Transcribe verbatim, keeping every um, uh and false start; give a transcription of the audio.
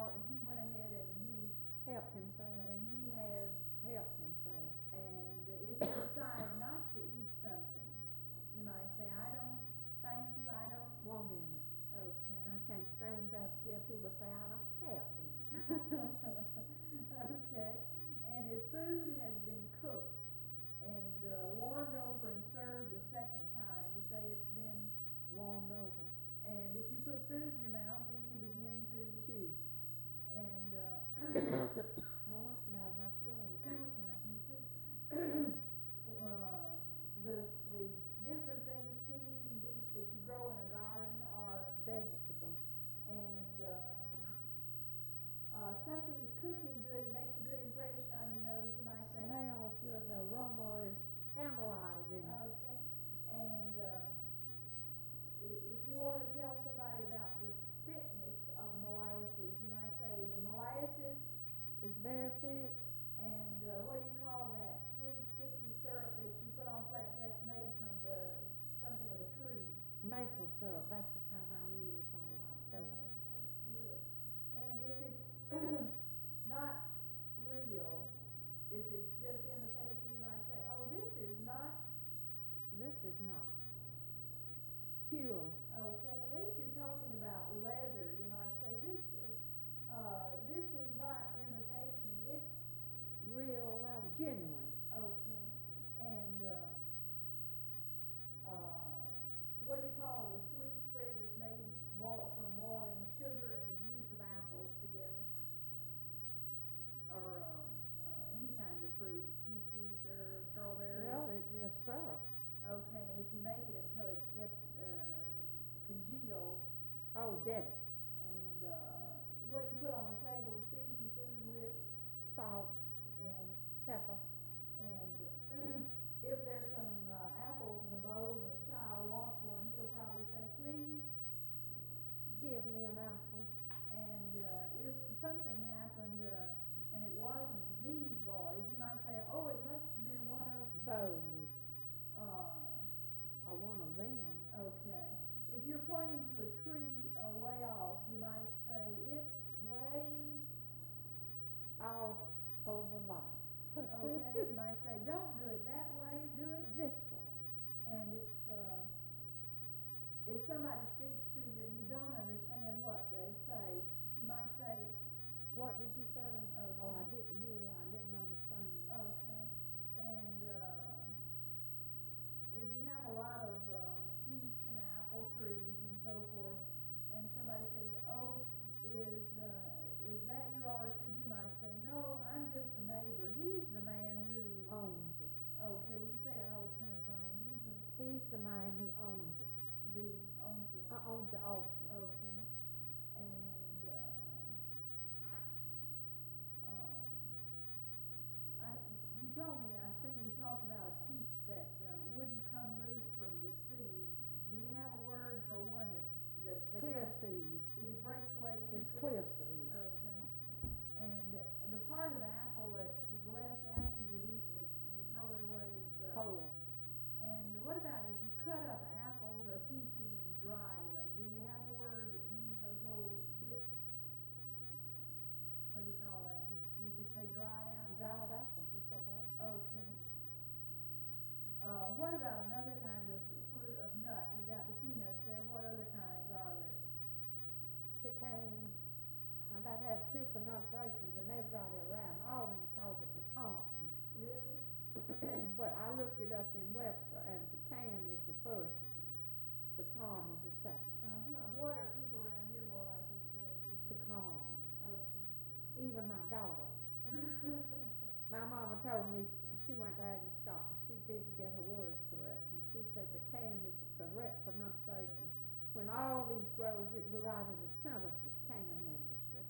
or he went ahead and he, helped himself, and he has, helped himself. and if you decide not to eat something, you might say, I don't, thank you, I don't, Want any. okay. I can't stand to hear people say, I don't have any. Okay, and if food has been cooked and uh, warmed over and served a second time, you say it's been, Warmed over. and if you put food in your mouth, then you begin to, Chew. and, uh, Oh, what's the matter with my throat? me too. Uh, the, the different things, peas and beets that you grow in a garden are, Vegetables. and, uh, uh, something is cooking good, it makes a good impression on your nose, you might say. Smells good, the aroma is tantalizing. Okay, and, uh, i- if you wanna tell somebody about the thickness of molasses, you might say the molasses, It's very thick. and, uh, what do you call that sweet sticky syrup that you put on flapjacks made from the, something of a tree? Maple syrup, that's the kind I use on my Uh, dough. That's good. And if it's not real, if it's just imitation, you might say, oh, this is not, This is not pure. okay, maybe if you're talking about leather, you might say, this is, uh, this is not imitation, it's, Real, uh, genuine. okay. And, uh, uh, what do you call the sweet spread that's made boil, from boiling sugar and the juice of apples together? Or, uh, uh, any kind of fruit, peaches or strawberries? Well, it is syrup. Okay, if you make it until it gets, uh, congeals, Oh, dead. and, uh, what do you put on the table to season food with? Salt, And, pepper. and if there's some, uh, apples in a bowl and the child wants one, he'll probably say, please. Give me an apple. And, uh, if something happened, uh, and it wasn't these boys, you might say, oh, it must have been one of, Bowls. uh, Or one of them. okay. If you're pointing to a tree a way off, you might say, it's way, All over life. okay, you might say, don't do it that way, do it. This way. And if, uh, if somebody speaks to you and you don't understand what they say, you might say, What did you say? Okay. Oh, I didn't hear, I didn't understand. okay. And, uh, if you have a lot of, uh, peach and apple trees and so forth, and somebody says, oh, is, uh, is that your orchard? You might say, no, I'm just a neighbor. He's the man who, Owns it. okay, well, you say that whole sentence wrong. He's the, He's the man who owns it. the, owns the, Uh, owns the orchard. okay. And, uh, um, I, you told me, I think we talked about a peach that, uh, wouldn't come loose from the seed. Do you have a word for one that, that, that Clear comes- seed. if it breaks away easily? It's clear seed. Okay. And the part of the apple that is left after you've eaten it, and you throw it away is the. Core. And what about if you cut up apples or peaches and dry them? Do you have a word that means those little bits? What do you call that? You, you just say dried out? Dried apples is what I say. Okay. Uh, what about another kind of fruit, of nut? You've got the peanuts there. What other kinds are there? Pecans. Now that has two pronunciations and everybody around Albany calls it pecans. Really? But I looked it up in Webster and pecan is the first, pecan is the second. Uh-huh. What are people around here more likely to say? do you think? Pecan. Okay. Even my daughter. My mama told me, she went to Agnes Scott, and she didn't get her words correct, and she said pecan is the correct pronunciation. When all these grows, it go right in the center of the pecan end.